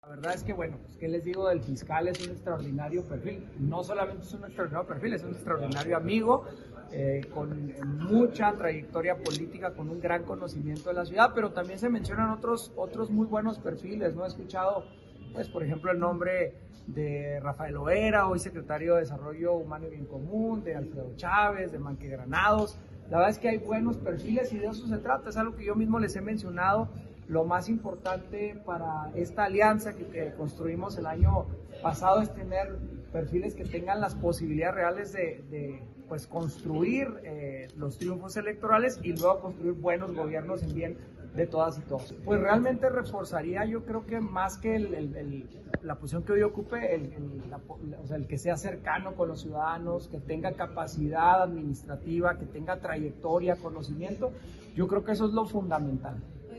La verdad es que, bueno, pues, ¿qué les digo del fiscal? Es un extraordinario perfil. No solamente es un extraordinario perfil, es un extraordinario amigo, con mucha trayectoria política, con un gran conocimiento de la ciudad, pero también se mencionan otros muy buenos perfiles, ¿no? He escuchado, pues, por ejemplo, el nombre de Rafael Loera, hoy secretario de Desarrollo Humano y Bien Común, de Alfredo Chávez, de Manque Granados. La verdad es que hay buenos perfiles y de eso se trata, es algo que yo mismo les he mencionado. Lo más importante para esta alianza que construimos el año pasado es tener perfiles que tengan las posibilidades reales de pues, construir los triunfos electorales y luego construir buenos gobiernos en bien de todas y todos. Pues realmente reforzaría, yo creo que más que la posición que hoy ocupe, o sea, el que sea cercano con los ciudadanos, que tenga capacidad administrativa, que tenga trayectoria, conocimiento, yo creo que eso es lo fundamental.